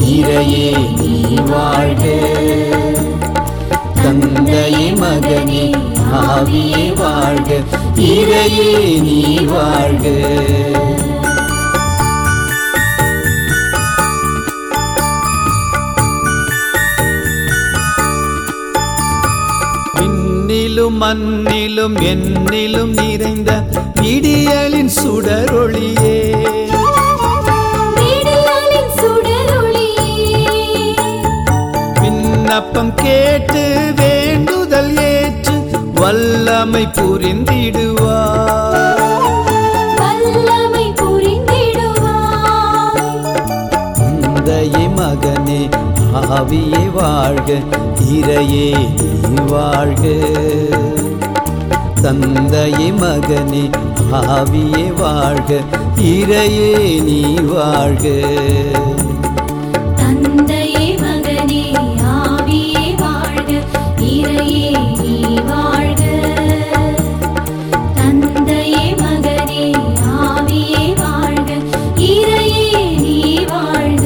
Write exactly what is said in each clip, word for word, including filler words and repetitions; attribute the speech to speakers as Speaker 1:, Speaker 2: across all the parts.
Speaker 1: இறையே நீ வாழ்க. தந்தையே மகனே ஆவியே வாழ்க, இறையே நீ வாழ்க. விண்ணிலும் மண்ணிலும் என்னிலும் நிறைந்த விடியலின் சுடரொளியே, விண்ணப்பம் கேட்டு வேண்டுதல் ஏற்று வல்லமை புரிந்திடுவார். தந்தையே மகனே ஆவியே வாழ்க, இறையே நீ வாழ்க. தந்தையே மகனே ஆவியே வாழ்க, இறையே நீ வாழ்க.
Speaker 2: தந்தையே மகனே ஆவியே வாழ்க, இறையே நீ வாழ்க. தந்தையே மகனே ஆவியே வாழ்க, இறையே நீ வாழ்க.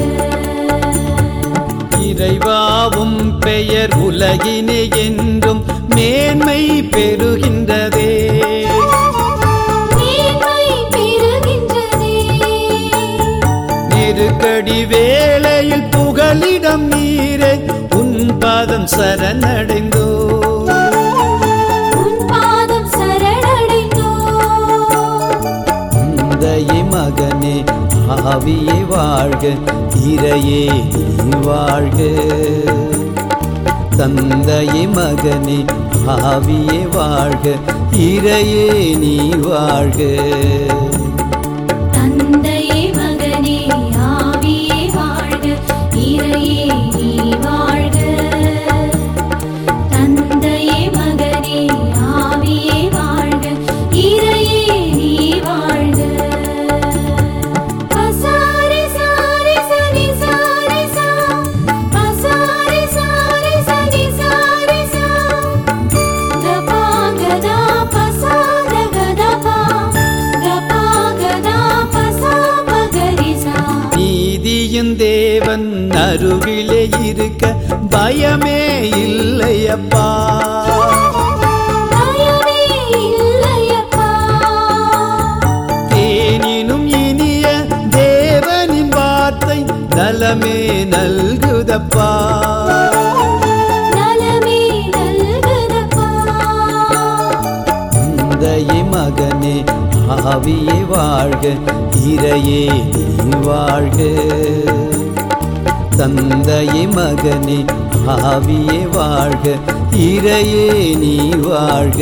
Speaker 1: இறைவாவும் பெயர் உலகினே என்றும் மேன்மை பெறுகின்றதே, நெருக்கடி வேளையில் புகலிடம் நீரே உன் பாதம் சரணடைந்தோ. தந்தையே மகனே ஆவியே வாழ்க, இறையே நீ வாழ்க. தந்தையே மகனே ஆவியே வாழ்க, இறையே நீ வாழ்க.
Speaker 2: தந்தையே மகனே ஆவியே வாழ்க, இறையே நீ வாழ்க. தந்தையே மகனே ஆவியே வாழ்க, இறையே நீ வாழ்க. பசாரி சாரி சனி சாரி சா, பசாரி சாரி சனி சாரி சா, கபா கதா பசா கதா பா, கபா கதா பசா மகரி சா.
Speaker 1: நீதியின் தேவன் அருகிலே இருக்க பயமே இல்லையப்பா,
Speaker 2: பயமே இல்லையப்பா.
Speaker 1: தேனினும் இனிய தேவனின் வார்த்தை நலமே நல்குதப்பா.
Speaker 2: நலமே நல்குதப்பா.
Speaker 1: தந்தையே மகனே ஆவியே வாழ்க, இறையே நீ வாழ்க. தந்தையே மகனே ஆவியே வாழ்க, இறையே நீ வாழ்க.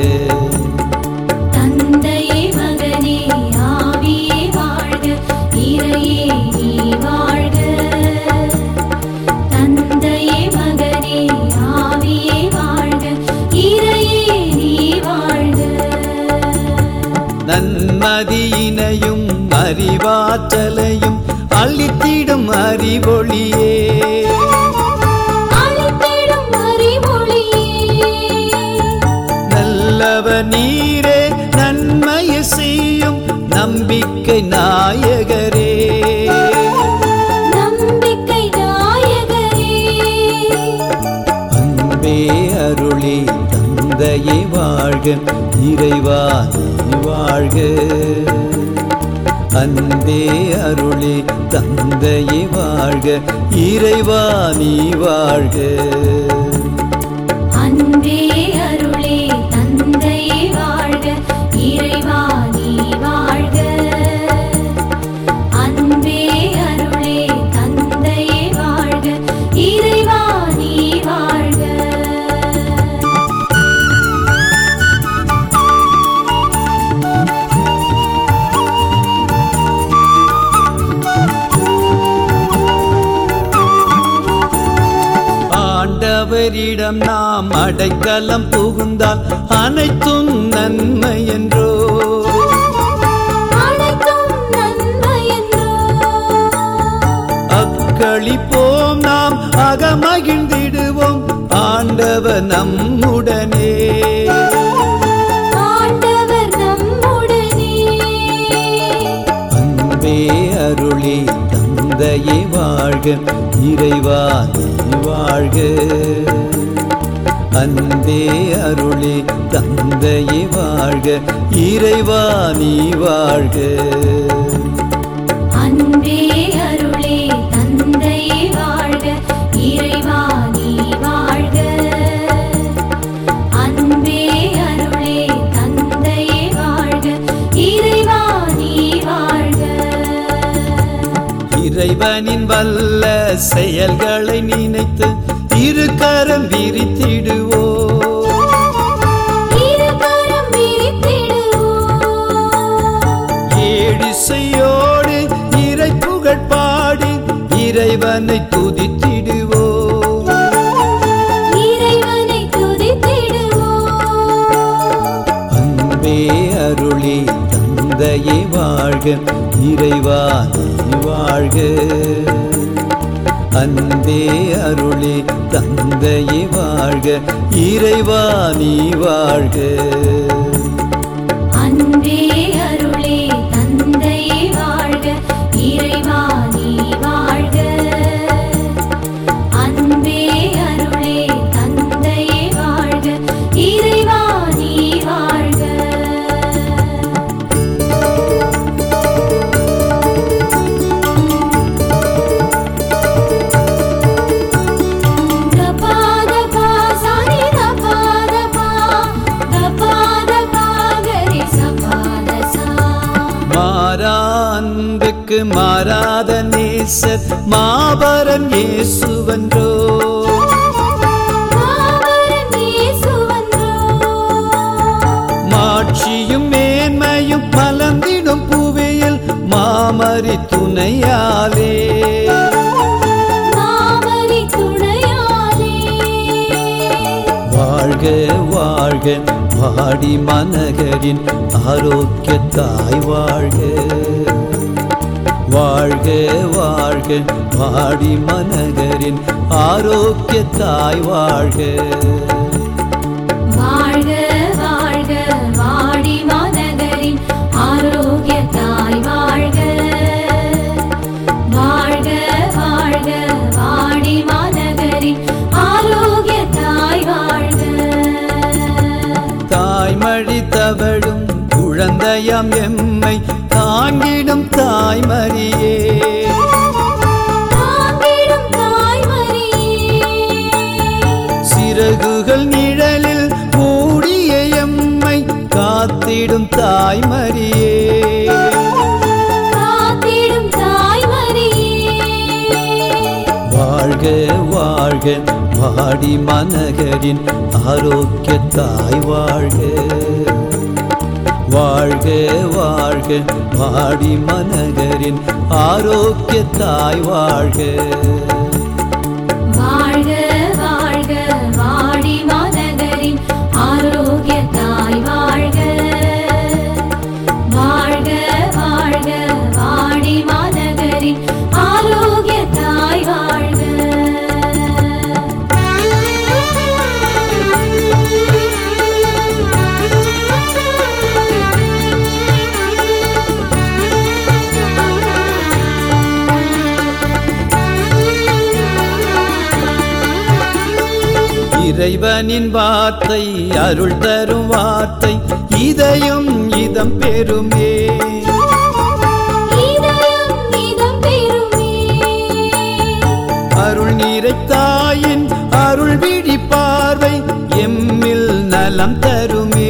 Speaker 2: தந்தையே மகனே ஆவியே வாழ்க, இறையே நீ வாழ்க. தந்தையே மகனே ஆவியே வாழ்க, இறையே நீ வாழ்க.
Speaker 1: நன்மதியினையும் அறிவாற்றலையும் அளித்திடும் அறிவொளியே,
Speaker 2: அளித்திடும் அறிவொளியே.
Speaker 1: நல்லவர் நீரே நன்மையை செய்யும் நம்பிக்கை நாயகரே.
Speaker 2: நம்பிக்கை நாயகரே.
Speaker 1: அன்பே அருளே தந்தையே வாழ்க, இறைவா நீ வாழ்க. அன்பே அருளே தந்தையே வாழ்க, இறைவா நீ வாழ்க.
Speaker 2: அன்பே அருளே தந்தையே வாழ்க, இறைவா நீ வாழ்க. அன்பே அருளே தந்தையே வாழ்க, இறைவா நீ வாழ்க.
Speaker 1: ஆண்டவரிடம் நாம் அடைக்கலம் புகுந்தால் அனைத்தும் நன்மை என்றோ,
Speaker 2: அனைத்தும் நன்மை என்றோ.
Speaker 1: அக்களிப்போம் நாம் அகமகிழ்ந்திடுவோம் ஆண்டவர் நம்முடனே.
Speaker 2: ஆண்டவர் நம்முடனே.
Speaker 1: அன்பே அருளே தந்தை தந்தையே வாழ்க, இறைவா நீ வாழ்க. அன்பே அருளே தந்தையே வாழ்க, இறைவா நீ வாழ்க.
Speaker 2: அன்பே அருளே தந்தையே வாழ்க, இறைவா நீ வாழ்க. அன்பே அருளே தந்தையே வாழ்க, இறைவா நீ வாழ்க.
Speaker 1: இறைவனின் வல்ல செயல்களை நினைத்து இருகரம் விரித்திடுவோ,
Speaker 2: இருகரம் விரித்திடுவோம்.
Speaker 1: ஏழிசையோடு இறை புகழ் பாடி இறைவனை துதித்திடுவோ,
Speaker 2: இறைவனை துதித்திடுவோம்.
Speaker 1: அன்பே அருளே தந்தையே வாழ்க, இறைவா நீ வாழ்க. அன்பே அருளே தந்தையே வாழ்க, இறைவா நீ வாழ்க.
Speaker 2: அன்பே அருளே தந்தையே வாழ்க, இறைவா நீ வாழ்க. அன்பே அருளே தந்தையே வாழ்க, இறைவா நீ வாழ்க.
Speaker 1: அன்புக்கு மாறாத நேசர் மாபரன் இயேசுவன்றோ, மாட்சியும் மேன்மையும் மலர்ந்திடும் புவியில் மாமரி துணையாலே, வாழ்க வாழ்க வாடி மனகரின் ஆரோக்கியத்தாய் வாழ்க. வாழ்க வாழ்க வாடி மனகரின் ஆரோக்கியத்தாய் வாழ்க.
Speaker 2: வாழ்க வாழ்க வாடி மாநகரின் ஆரோக்கியத்தாய் வாழ்க. வாழ்க வாழ்க வாடி மாநகரின் ஆரோக்கியத்தாய் வாழ்க.
Speaker 1: தாய்மழி தவழும் குழந்தையாம் எம்மை தாங்கிடும் தாய்மரியே,
Speaker 2: தாங்கிடும் தாய்மரியே.
Speaker 1: சிறகுகள் நிழலில் மூடிய எம்மை காத்திடும் தாய்மரியே,
Speaker 2: காத்திடும் தாய்மரியே.
Speaker 1: வாழ்க வாழ்க வாடி மனகரின் ஆரோக்கியத்தாய் வாழ்க. வாழ்க வாழ்க வாடி மனகரின் ஆரோக்கியத்தாய் வாழ்க.
Speaker 2: வாழ்க வாழ்க வாடி மாநகரின் ஆரோக்கியத்தாய் வாழ்க. வாழ்க வாழ்க வாடி மாநகரின் ஆரோக்கியத்தாய் வாழ்க.
Speaker 1: இறைவனின் வார்த்தை அருள் தரும் வார்த்தை இதயம் இதம் பெறுமே,
Speaker 2: இதயம் இதம் பெறுமே.
Speaker 1: அருள் நிறைத்தாயின் அருள் விழி பார்வை எம்மில் நலம் தருமே,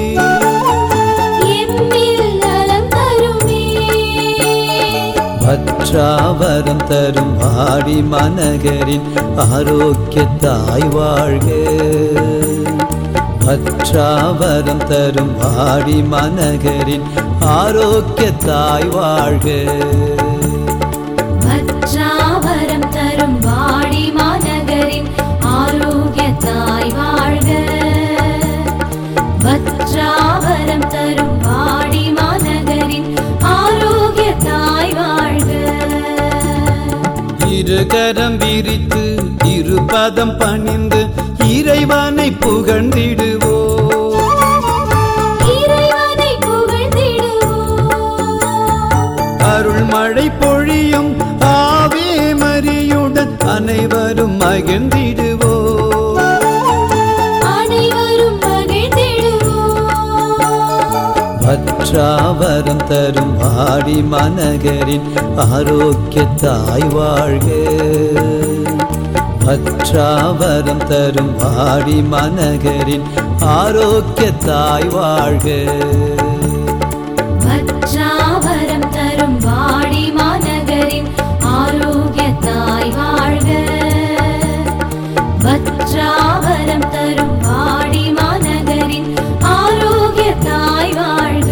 Speaker 2: எம்மில் நலம் தருமே.
Speaker 1: பற்றாவரம் தரும் ஆடி மனகரின் ஆரோக்கியத்தாய் வாழ்க. பற்றாவரம் தரும் ஆடி மனகரின் ஆரோக்கியத்தாய் வாழ்க.
Speaker 2: பற்றாவரம் தரும் வாடி மாநகரின் ஆரோக்கியத்தாய் வாழ்க. பற்றாவரம் தரும் வாடி மாநகரின் ஆரோக்கியத்தாய் வாழ்க.
Speaker 1: இருகரம் விரித்து இருபதம் பணிந்து இறைவனை புகழ்ந்திடுவோ,
Speaker 2: இறைவனை புகழ்ந்திடுவோம்.
Speaker 1: அருள் மழை பொழியும் ஆவி அனைவரும் மகிழ்ந்திடுவோம்.
Speaker 2: அனைவரும் மகிழ்ந்திடுவோம்.
Speaker 1: வற்றாவரம் தரும் வாடி மாநகரின் ஆரோக்கியத்தாய் வாழ்க. வற்றாவரம் தரும் வாடி மாநகரின் ஆரோக்கியத்தாய் வாழ்க.
Speaker 2: வற்றாவரம் தரும் வாடி மாநகரின் ஆரோக்கியத்தாய் வாழ்க. வற்றாவரம் தரும் வாடி மாநகரின் ஆரோக்கியத்தாய் வாழ்க.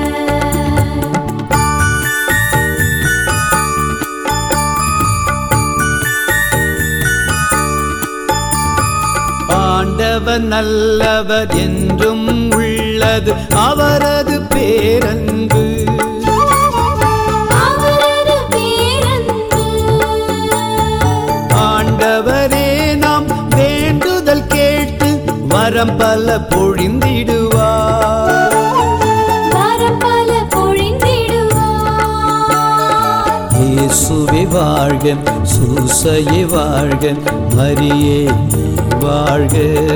Speaker 1: ஆண்டவர் நல்லவர் என்றும் உள்ளது அவரது பேரன்பு.
Speaker 2: அவரது பேரன்பு.
Speaker 1: ஆண்டவரே நாம் வேண்டுதல் கேட்டு வரம் பல பொழிந்திடுவார்.
Speaker 2: வரம் பல பொழிந்திடுவார்.
Speaker 1: இயேசுவே வாழ்க, சூசையே வாழ்க, மரியே வாழ்க.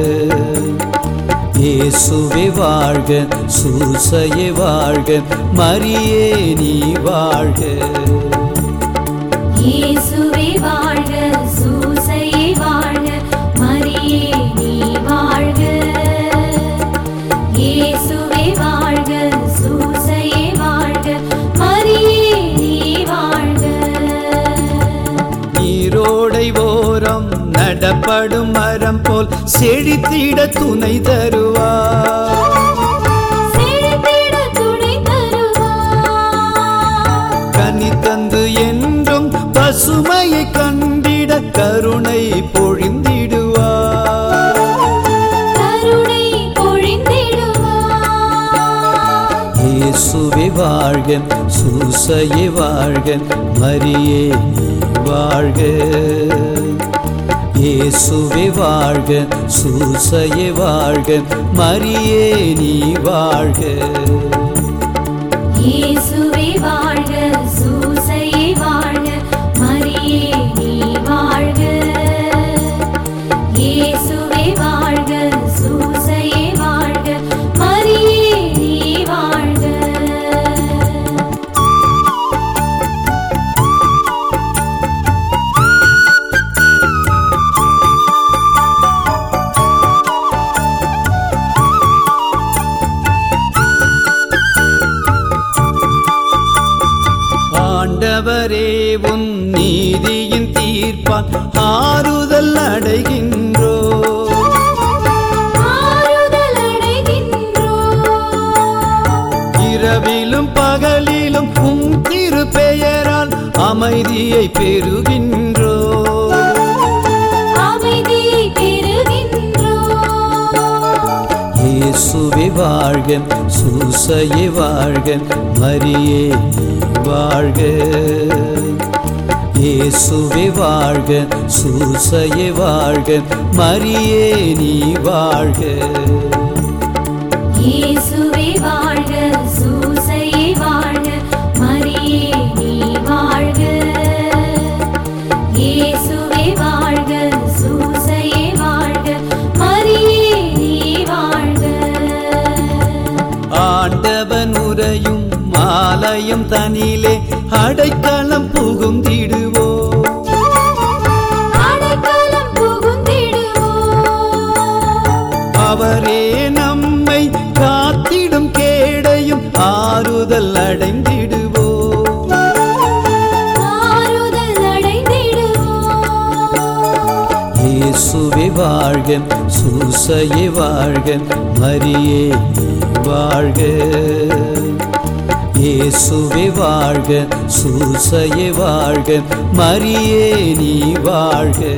Speaker 1: இயேசுவே வாழ்க, சூசையே வாழ்க, மரியே நீ வாழ்க.
Speaker 2: இயேசுவே வாழ்க, சூசையே வாழ்க, மரியே நீ வாழ்க. இயேசுவே வாழ்க, சூசையே வாழ்க, மரியே நீ வாழ்க.
Speaker 1: நீரோடை ஓரம் நடப்படும் மரம் போல் செழித்திட துணை தருவார்.
Speaker 2: செழித்திட துணை தருவார்.
Speaker 1: கனி தந்து என்றும் பசுமையை கண்டிட கருணை பொழிந்திடுவார்.
Speaker 2: கருணை பொழிந்திடுவார்.
Speaker 1: இயேசுவே வாழ்க, சூசையே வாழ்க, மரியே வாழ்க. இயேசுவே வாழ்க, சூசையே வாழ்க, மரியே நீ வாழ்க.
Speaker 2: இயேசுவே வாழ்க, சூசையே வாழ்க, மரியே நீ வாழ்க. இயேசுவே வாழ்க, சூசையே வாழ்க, மரியே நீ வாழ்க.
Speaker 1: ஆண்டவரே உன் நீதியின் தீர்ப்பால் ஆறுதல் அடைகின்றோ.
Speaker 2: ஆறுதல் அடைகின்றோம்.
Speaker 1: இரவிலும் பகலிலும் உம் திருப்பெயரால் அமைதியை பெறுகின்றோ.
Speaker 2: அமைதியை பெறுகின்றோம்.
Speaker 1: இயேசுவே வாழ்க, சூசையே வாழ்க, மரியே வாழ்க. இயேசுவே வாழ்க, சூசையே வாழ்க, மரியே நீ வாழ்க.
Speaker 2: இயேசுவே வாழ்க, சூசையே வாழ்க, மரியே நீ வாழ்க. இயேசுவே வாழ்க, சூசையே வாழ்க, மரியே நீ வாழ்க.
Speaker 1: ஆண்டவன் உரையும் ஆலயம் தனிலே அடைக்கலம் புகுந்திடுவோம்.
Speaker 2: அடைக்கலம் புகுந்திடுவோம்.
Speaker 1: அவரே நம்மை காத்திடும் கேடையும் ஆறுதல் அடைந்திடுவோம்.
Speaker 2: ஆறுதல் அடைந்திடுவோம்.
Speaker 1: இயேசுவே வாழ்க, சூசையே வாழ்க, மரியே வாழ்க. இயேசுவே வாழ்க, சூசையே வாழ்க, மரியே நீ வாழ்க.